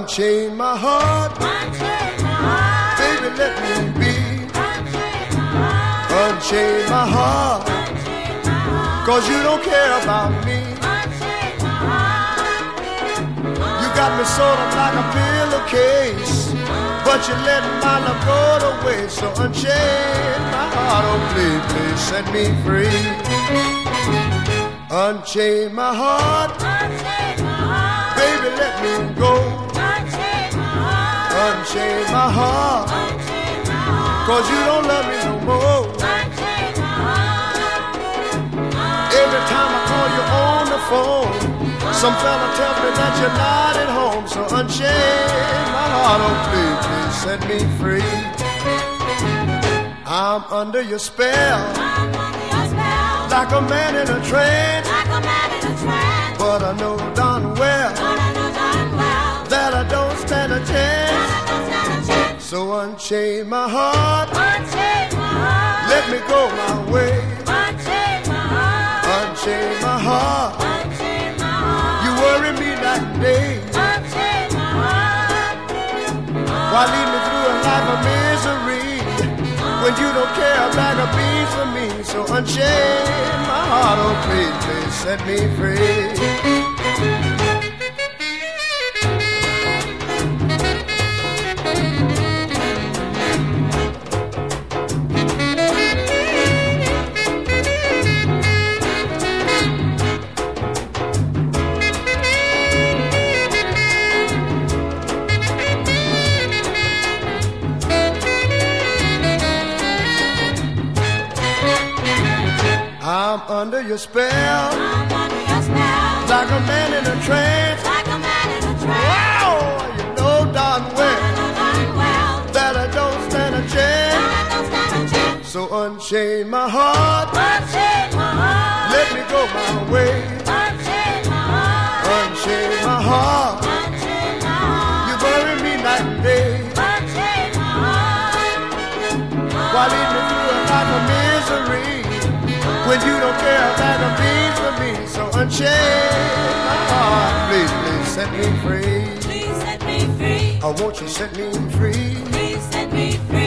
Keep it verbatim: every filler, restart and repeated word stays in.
Unchain my heart, unchain my heart, baby, let me be. unchain my heart, Unchain my heart, unchain my heart, cause you don't care about me. unchain my heart. You got me sort of like a pillowcase, but you let my love go to waste. So unchain my heart, oh please, please set me free. Unchain my heart, Unchain my heart, baby, let me go. unchain my heart, Unchain my heart, unchain my heart, cause you don't love me no more. unchain my heart. Every time I call you on the phone, some fella tells me that you're not at home. So unchain my heart, oh please, please set me free. I'm under your spell, I'm under your spell, like a man in a trance. like a man in a trance. But I know darn well But I know darn well that I don't stand a that chance. I don't stand a chance. So unchain my heart, Unchain my heart, let me go my way. unchain my heart, Unchain my heart, unchain my heart, you worry me night and day. unchain my heart. Why lead me through a life of misery when you don't care a bag of beans for me? So unchain my heart, oh please, please set me free. I'm under your spell, I'm under your spell, like a man in a trance. like a man in a trance. Wow, you know darn But I well know darn well that I don't stand a that chance. I don't stand a chance. So unchain my heart, Unchain my heart, let me go my way. unchain my heart, Unchain my heart, unchain my heart, you bury me night and day. unchain my heart. Why lead me through a life of misery when you don't care a bag of beans for me? So unchain my heart, please, please set me free. Please set me free. I want you set me free. Please set me free.